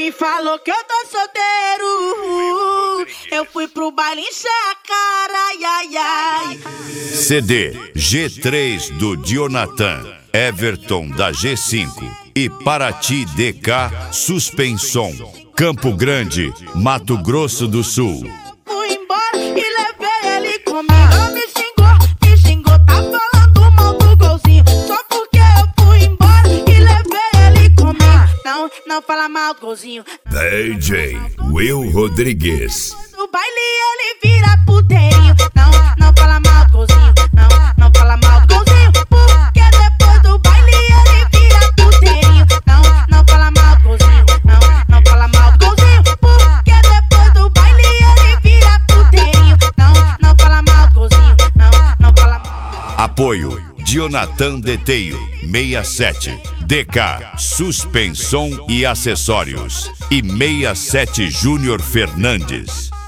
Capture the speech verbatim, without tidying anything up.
me falou que eu tô solteiro. Eu fui pro baile encher a cara, ai, ai, ai. C D G três do Dionatan, Everton da G cinco e Paraty D K Suspensom, Campo Grande, Mato Grosso do Sul. Fui embora e levei ele comigo. Me xingou, me xingou, tá falando mal do golzinho. Só porque eu fui embora e levei ele comigo. Não, não fala mal do golzinho. D J Will Rodrigues. No baile ele vira puteirinho. Não, não fala mal do golzinho. Não, não fala mal do golzinho. Porque depois do baile ele vira puteirinho. Não, não fala mal do golzinho. Não, não fala mal do golzinho. Porque depois do baile ele vira puteirinho. Não, não fala mal do golzinho. Não, não fala mal. Apoio Dionatan Deteio sessenta e sete, D K Suspensom e Acessórios e sessenta e sete Júnior Fernandes.